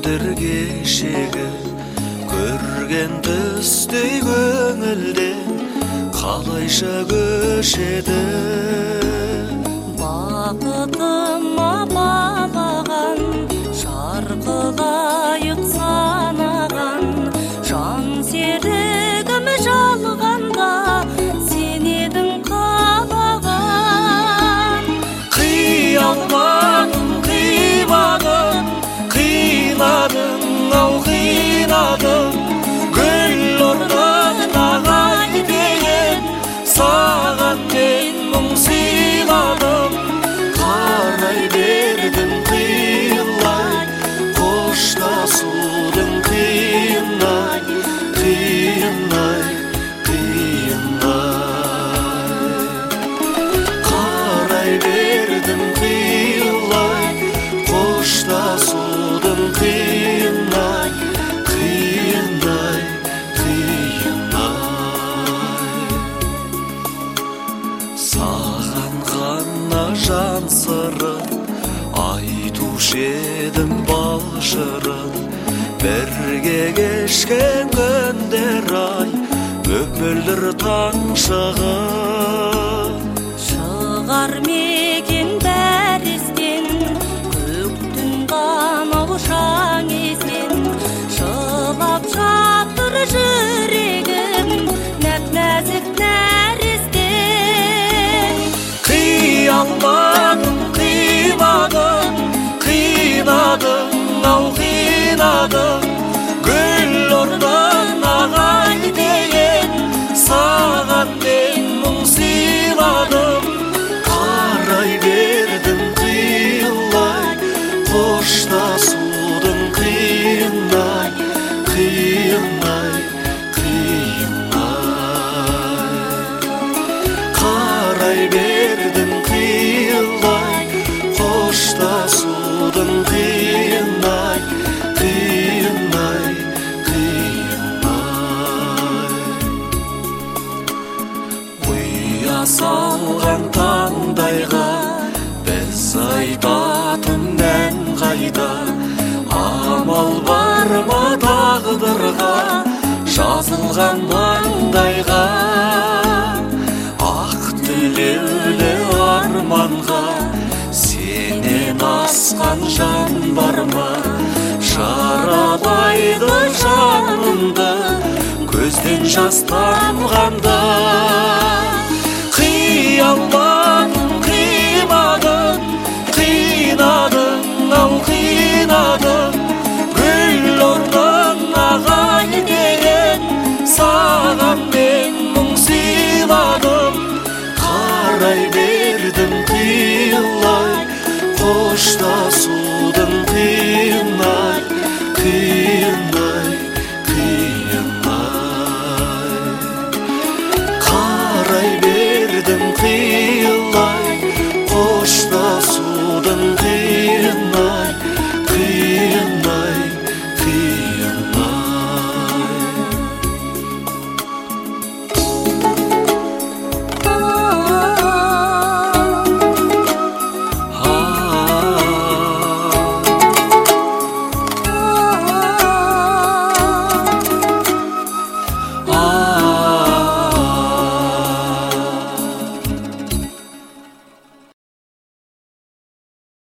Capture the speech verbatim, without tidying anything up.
күндер кешегі көрген түстей көңілден қалайша көшеді. Бақытыма балаған шарқылайық санаған жан серігім жалғанда сен едің қалаған. Қиялмадым, қимадым, қинадың, ау қинадың, гүл орнынан деген саған мен мұң сыйладым. Қарай бердім қиылай, қоштасудың қиынай, қиынай, қиынай. Қарай бердім қиылай, қоштасудың қиынай, қиынай, қиынай. Саған ғана жан сырын айтушы едім бал жырын, бірге кешкен күндер ай мөп-мөлдір таң шығын. Шығар мекен бәрістен көктің қанау шаң есен, жылап жатыр жүрегім нәп-нәзік нәресте. Қиялмадым, қимадым, қинадың, ау қинадың, гүл орнынан деген саған мен мұң сыйладым. Қарай бердім қиылай, қоштасудың қиынай, қиынай, қиынай. Қарай бердім қиылай, қоштасудың қиынай, қиынай, қиынай. Ұя салған таңдайға біз айтатын ән қайда, амал бар ма тағдырға жазылған маңдайға. Ақ тілеулі арманға сенен асқан жан бар ма, жаралайды жанымды көзден жас тамғанда. Қиялмадым, қимадым, қинадың, ау қинадың, гүл орнынан ағай деген саған